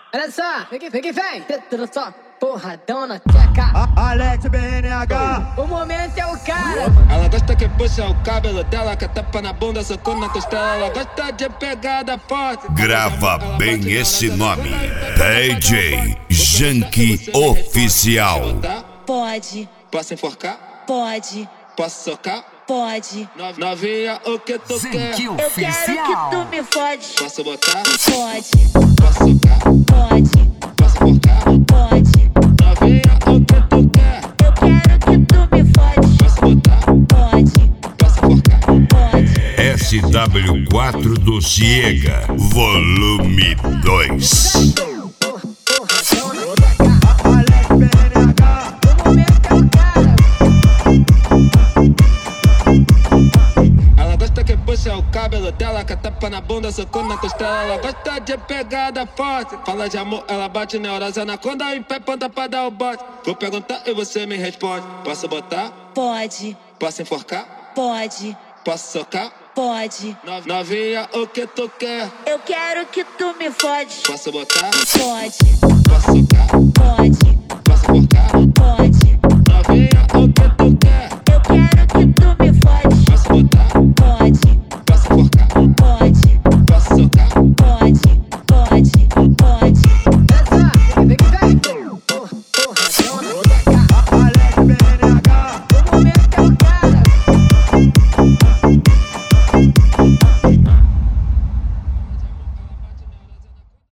Olha só, vem, tudo só, porradona, tcheca. Alex BNH. O momento é o cara. Ela gosta que puxa o cabelo dela, que tapa na bunda, socando na costela. Ela gosta de pegada forte. Grava bem esse nome, DJ Janky Oficial. Pode. Posso enforcar? Pode. Posso socar? Pode. Novinha, o que tu quer? Eu quero que tu me fode. Posso botar? Pode. Posso socar? Pode. Posso enforcar? Pode. Novinha, o que tu quer? Eu quero que tu me fode. Posso botar? Pode. Posso enforcar? Pode. SW4 do Ciega, volume 2. Alex BNH. O momento é o cara. Ela gosta que puxa o cabelo dela, que tapa na bunda, socando na costela. Ela gosta de pegada forte. Fala de amor, ela bate neurosa na conda, em pé, ponta pra dar o bote. Vou perguntar e você me responde. Posso botar? Pode. Posso enforcar? Pode. Posso socar? Pode. Novinha, o que tu quer? Eu quero que tu me fode. Posso botar? Pode. Posso socar? Pode.